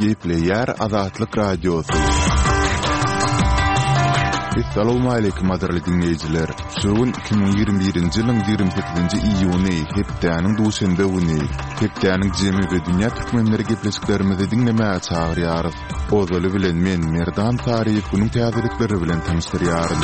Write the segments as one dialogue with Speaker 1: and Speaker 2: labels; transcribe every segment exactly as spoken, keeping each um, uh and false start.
Speaker 1: Gepleyer Azatlyk Radiosu. Assalamu alaykum aziz dinleyijiler. Şogun iki bin ýygrimi birinji ýylyň ýygrimi sekizinji iýuny hepdäniň duşanda güni. Hepdäniň jemi we dünýä türkmenleri gepleşiklerimizi dinlemäge çagyrýarys. Ozaly bilen men Merdan Tariýew bunyň täzelikleri bilen tanışdyrýarym.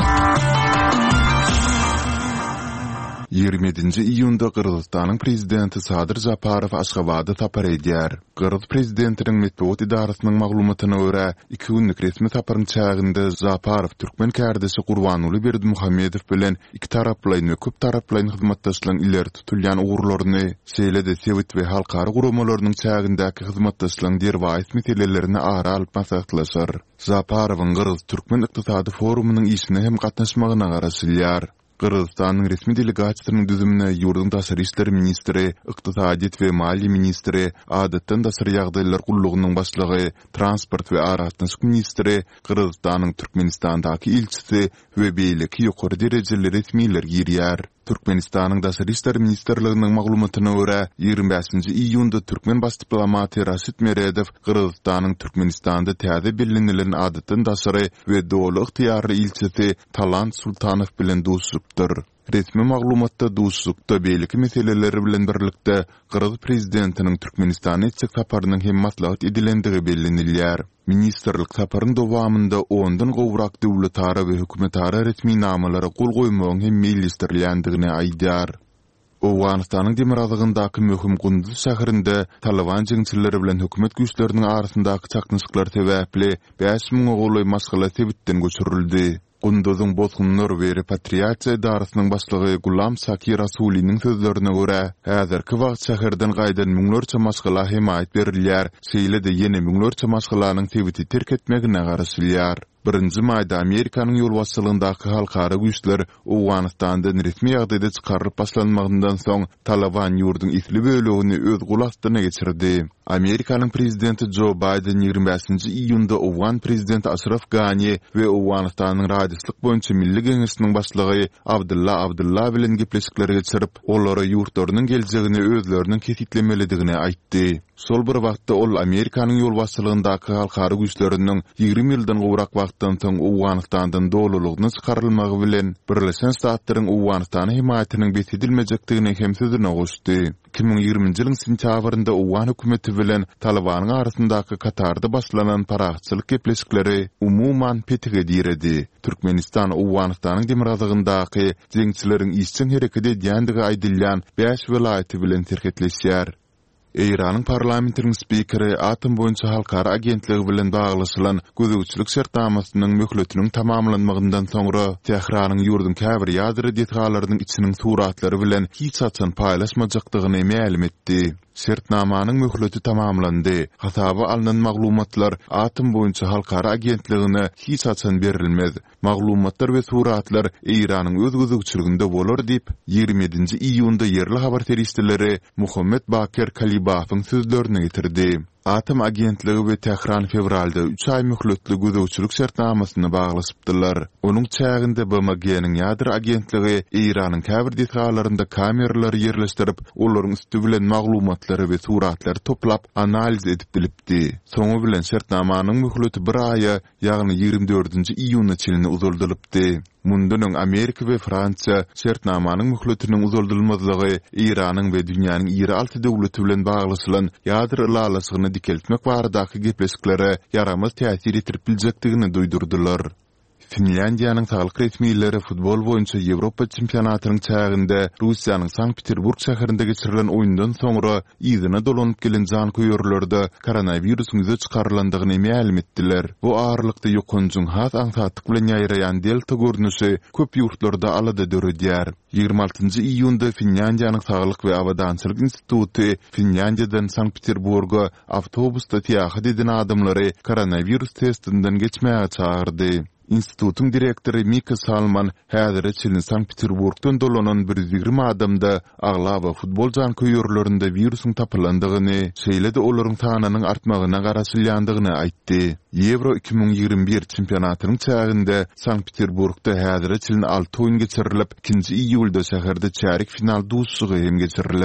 Speaker 1: ýygrimi-nji iýunda Kyrgyzstanyň prezidenti Sadyr Japarow Aşgabatda tapar edýär. Kyrgyz prezidentiniň medeniýet idarasynyň maglumatyna görä, iki günlük resmi taparyň çagynda Japarow türkmen kärdesi Gurbanuly Berdimuhammedow bilen iki taraplaýyn we köp taraplaýyn hyzmatdaşlygyň ileri tutulýan ugurlaryny, şeýle-de sewit we halkary guramalarynyň çagyndaky hyzmatdaşlygyň derwaýat meselelerini ara alyp maslahatlaşar. Japarowyň Kyrgyz türkmen ykdysady forumynyň işine hem gatnaşmagyna garaşylýar. Kyrgyzstanyň resmi delegasiýasynyň düzümine ýurdun daşary işleri ministri, ykdysadyet we maliýe ministri, adatdan daşary ýagdaýlar gullugynyň başlygy, transport we aragatnaşyk ministri, Kyrgyzstanyň Türkmenistandaky ilçisi we beýleki ýokary derejeli resmiler girýär. Türkmenistanyň daşary işleri ministrliginiň maglumatyna görä, ýygrimi beşinji iýunda türkmen baş diplomati Raşid Meredow Kyrgyzstanyň Türkmenistanda täze bellenelen adatdan daşary we dowla yktyýarly ilçisi Talant Sultanow bilen duşupdyr. Resmi maglumatda duşlukda beýleki meseleleri bilen birlikde Kyrgyz prezidentiniň Türkmenistana etjek saparynyň hem maslahat edilendigi bellenilýär. Ministerlik saparyň dowamında ondan gowrak dowlatara we hökümetara resmi namalara gol goýmagyň hem meýillisdirilýändigini aýdýar. Owganystanyň Demirazygyndaky möhüm Gunduz şäherinde Taliban jeňçileri bilen hökümet güýçleriniň arasyndaky çaknysyklar sebäpli beş miň ogly maskala sebitden göçürildi. Gunduzun bozgunlar we repatriasiýa idarasynyň başlygy Gulam Saki Rasuliň sözlerine görä, häzirki wagt şäherden gaýdan miňlerçe maskala himayet berilýär, şeýle-de ýene miňlerçe maskalaryň sebiti terk etmegine garaşylýar. Birinji maýda Amerikanyň ýol başçylygyndaky halkara güýçler Owganystandan resmi ýagdaýda çykaryp başlanmagyndan soň Taliban ýurdun isli bölegini öz gulastyna geçirdi. Amerikanyň prezidenti Joe Biden ýygrimi beşinji iýunda Owgan prezidenti Ashraf Ghani we Owganystanyň raýatçylyk boýunça milli geňeşiniň başlygy Abdullah Abdullah bilen gepleşikler geçirip, olara ýurtlarynyň geljegini özleriniň kesitlemelidigini aýtdy. Sol bir wagtda ol Amerikanyň ýol başçylygyndaky halkara güýçleriniň ýygrimi ýyldan gowrak wagtdan soň Owganystandan dowlulugyny çykarylmagy bilen Birleşen Ştatlaryň Owganystany himayetiniň besedilmejekdigini hem sözüne goşdy. iki bin ýygrimiňji ýylyň sentýabrynda Owgan hökümeti bilen Talibanyň arasyndaky Katarda başlanan paragçylyk gepleşikleri umuman petige diredi. Türkmenistan Owganystanyň Demirazygyndaky jeňçileriň işçi hereketi edýändigi aýdylýan beş welaýaty bilen terketleşýär. Eýranyň parlamentiniň spikeri atom boýunça halkara agentligi bilen baglaşylan gözegçilik şertnamasynyň möhletiniň tamamlanmagyndan soňra Tehranyň ýurdun käbir ýadyry detgallarynyň içiniň suratlary bilen hiç açan paýlaşmajakdygyny ma'lum etdi. Şertnamanyň möhleti tamamlandy. Hasaby alynan maglumatlar atom boýunça halkara agentligine hiç açan berilmez. Maglumatlar we suratlar Eýranyň öz gözegçiliginde bolar diýip ýygrimi-nji iýunda ýerli habar teristleri Muhammed Bakir Kalibafowyň sözlerini getirdi. Atom agentligi we Tehran fevralda üç ay möhletli gözegçilik şertnamasyny baglaşypdylar. Onuň çäginde B M G'niň ýadyr agentligi Eýranyň käbir detgallarynda kameralary ýerleşdirip, olaryň üstü bilen maglumatlary we suratlary toplap analiz edip bilipdi. Soňu bilen şertnamanyň möhleti bir aýa, ýagny ýygrimi dördünji iýuna çylny uzaldylypdy. Mundan öň Amerika we Fransiýa şertnamanyň möhletiniň uzuldyrylmazlygy Eýranyň we dünýäniň ýeri alty döwleti bilen baglaşylan ýadyr ýalysyny dikeltmek baradaky gepleşiklere yaramaz täsir etip biljekdigini duýdurdylar. Finlandiýanyň saglyk resmiýetleri futbol boýunça Ýewropa çempionatynyň çäginde Russiýanyň Sankt-Peterburg şäherinde geçirilen oýundan soňra ýygyna dolanyp gelen jan köýürlerde koronawirusyň ýüze çykarlandygyny ma'lum etdiler. Bu ağırlykda ýokunjyň has aňsatlyk bilen ýaýraýan delta görnüşi köp ýurtlarda alada döredýär. ýygrimi altynjy iýunda Finlandiýanyň saglyk we awadançylyk instituty Finlandiýadan Sankt-Peterburga awtobusda tiýahat eden adamlary koronawirus testinden geçmäge çağırdy. Institutun direktori Mika Salman häzir çylny Sankt-Peterburgdan dolanan bir yüz ýygrimi adamda agla we futbol jan köýürlerinde virusyň tapylandygyny, şeýle-de olaryň sanynyň artmagyna garaşylýandygyny aýtdy. Euro iki bin ýygrimi bir çempionatynyň çäginde Sankt-Peterburgda häzir çylny alty oýun geçirilip, ikinji iýulda şäherde çärik final duşsugy hem geçirildi.